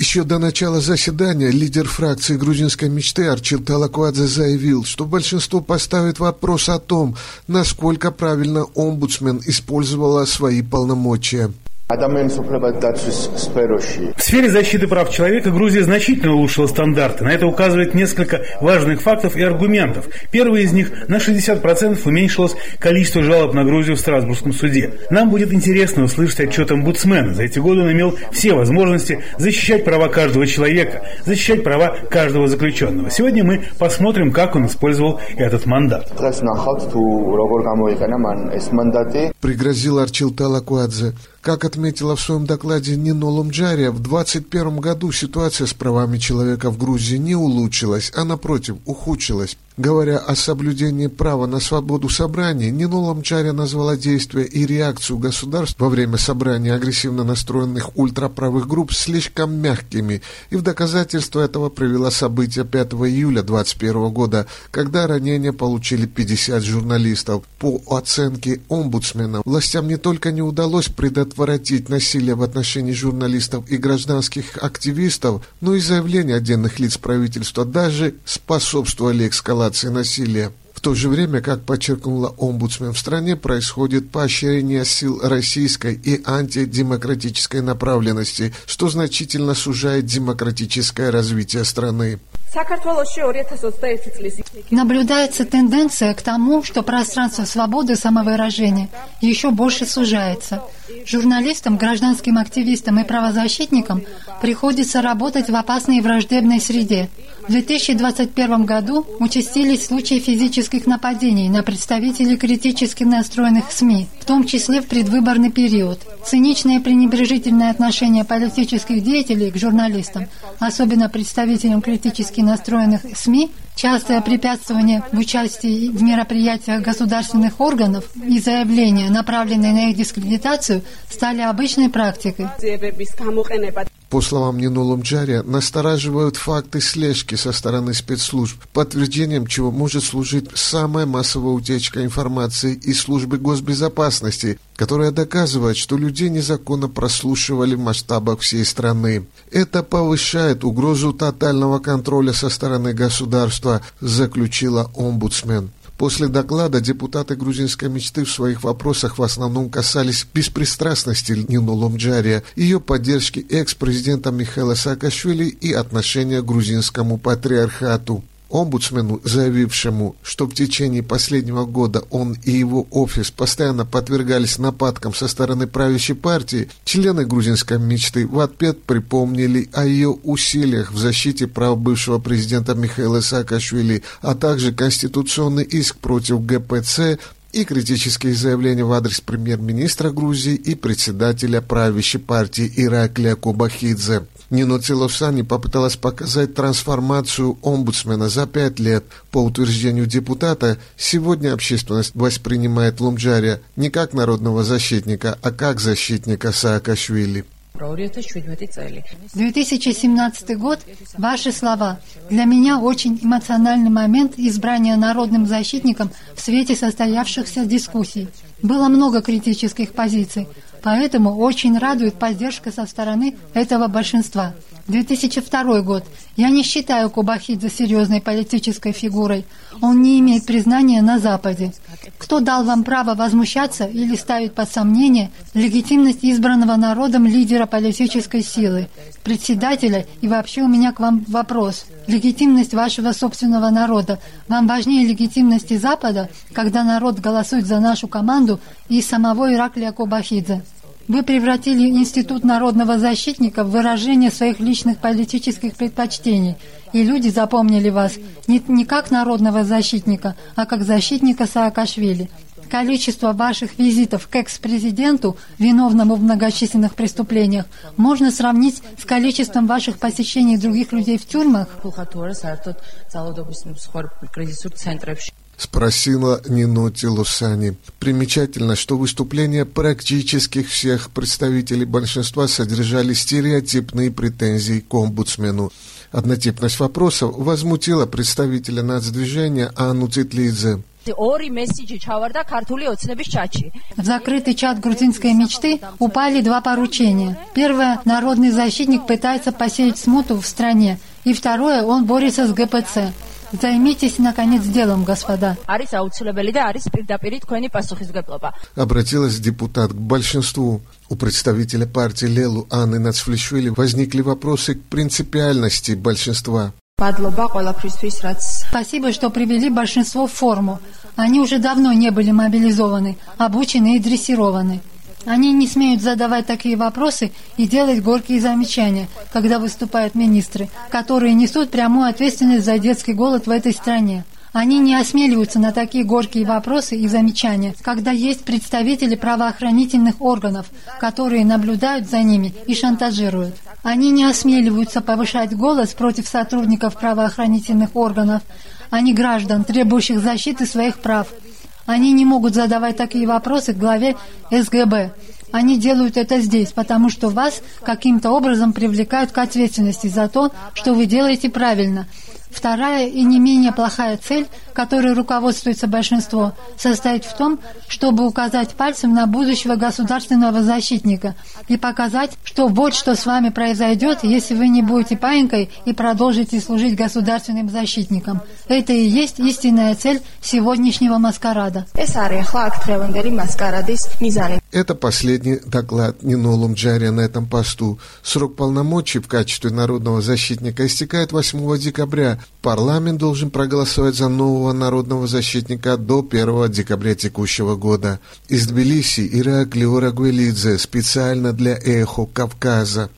Еще до начала заседания лидер фракции грузинской мечты Арчил Талакуадзе заявил, что большинство поставит вопрос о том, насколько правильно омбудсмен использовала свои полномочия. В сфере защиты прав человека Грузия значительно улучшила стандарты. На это указывает несколько важных фактов и аргументов. Первый из них – на 60% уменьшилось количество жалоб на Грузию в Страсбургском суде. Нам будет интересно услышать отчет омбудсмена. За эти годы он имел все возможности защищать права каждого человека, защищать права каждого заключенного. Сегодня мы посмотрим, как он использовал этот мандат. Пригрозил Арчил Талакуадзе. Как отметила в своем докладе Нино Ломджария, в 2021 году ситуация с правами человека в Грузии не улучшилась, а напротив, ухудшилась. Говоря о соблюдении права на свободу собраний, Нино Ломджария назвала действия и реакцию государств во время собрания агрессивно настроенных ультраправых групп слишком мягкими, и в доказательство этого привела события 5 июля 2021 года, когда ранения получили 50 журналистов. По оценке омбудсмена, властям не только не удалось предотвратить насилие в отношении журналистов и гражданских активистов, но и заявления отдельных лиц правительства даже способствовали эскалации насилия. В то же время, как подчеркнула омбудсмен, в стране происходит поощрение сил российской и антидемократической направленности, что значительно сужает демократическое развитие страны. Наблюдается тенденция к тому, что пространство свободы самовыражения еще больше сужается. Журналистам, гражданским активистам и правозащитникам приходится работать в опасной и враждебной среде. В 2021 году участились случаи физических нападений на представителей критически настроенных СМИ, в том числе в предвыборный период. Циничное и пренебрежительное отношение политических деятелей к журналистам, особенно представителям критически настроенных СМИ, частое препятствование в участии в мероприятиях государственных органов и заявления, направленные на их дискредитацию, стали обычной практикой. По словам Нино Ломджария, настораживают факты слежки со стороны спецслужб, подтверждением чего может служить самая массовая утечка информации из службы госбезопасности, которая доказывает, что людей незаконно прослушивали в масштабах всей страны. Это повышает угрозу тотального контроля со стороны государства, заключила омбудсмен. После доклада депутаты грузинской мечты в своих вопросах в основном касались беспристрастности Нино Ломджария, ее поддержки экс-президента Михаила Саакашвили и отношения к грузинскому патриархату. Омбудсмену, заявившему, что в течение последнего года он и его офис постоянно подвергались нападкам со стороны правящей партии, члены грузинской мечты в ответ припомнили о ее усилиях в защите прав бывшего президента Михаила Саакашвили, а также конституционный иск против ГПЦ и критические заявления в адрес премьер-министра Грузии и председателя правящей партии Ираклия Кобахидзе. Нино Целовсани попыталась показать трансформацию омбудсмена за 5 лет. По утверждению депутата, сегодня общественность воспринимает Ломджария не как народного защитника, а как защитника Саакашвили. 2017 год, ваши слова. Для меня очень эмоциональный момент избрания народным защитником в свете состоявшихся дискуссий. Было много критических позиций, поэтому очень радует поддержка со стороны этого большинства. 2002 год. Я не считаю Кобахидзе серьезной политической фигурой. Он не имеет признания на Западе. Кто дал вам право возмущаться или ставить под сомнение легитимность избранного народом лидера политической силы, председателя, и вообще у меня к вам вопрос. Легитимность вашего собственного народа вам важнее легитимности Запада, когда народ голосует за нашу команду и самого Ираклия Кобахидзе? Вы превратили институт народного защитника в выражение своих личных политических предпочтений, и люди запомнили вас не как народного защитника, а как защитника Саакашвили. Количество ваших визитов к экс-президенту, виновному в многочисленных преступлениях, можно сравнить с количеством ваших посещений других людей в тюрьмах? Спросила Нино Целовсани. Примечательно, что выступления практически всех представителей большинства содержали стереотипные претензии к омбудсмену. Однотипность вопросов возмутила представителя нацдвижения Анну Цитлидзе. В закрытый чат грузинской мечты упали два поручения. Первое, народный защитник пытается посеять смуту в стране. И второе, он борется с ГПЦ. Займитесь, наконец, делом, господа. Обратилась депутат к большинству. У представителя партии Лелу Анны Нацфлишвили возникли вопросы к принципиальности большинства. Спасибо, что привели большинство в форму. Они уже давно не были мобилизованы, обучены и дрессированы. Они не смеют задавать такие вопросы и делать горькие замечания, когда выступают министры, которые несут прямую ответственность за детский голод в этой стране. Они не осмеливаются на такие горькие вопросы и замечания, когда есть представители правоохранительных органов, которые наблюдают за ними и шантажируют. Они не осмеливаются повышать голос против сотрудников правоохранительных органов, а не граждан, требующих защиты своих прав. Они не могут задавать такие вопросы главе СГБ. Они делают это здесь, потому что вас каким-то образом привлекают к ответственности за то, что вы делаете правильно. Вторая и не менее плохая цель, которой руководствуется большинство, состоит в том, чтобы указать пальцем на будущего государственного защитника и показать, что вот что с вами произойдет, если вы не будете паинькой и продолжите служить государственным защитником. Это и есть истинная цель сегодняшнего маскарада. Это последний доклад Нино Лумджария на этом посту. Срок полномочий в качестве народного защитника истекает 8 декабря. Парламент должен проголосовать за нового народного защитника до 1 декабря текущего года. Из Тбилиси Ираклий Орагвелидзе специально для «Эхо Кавказа».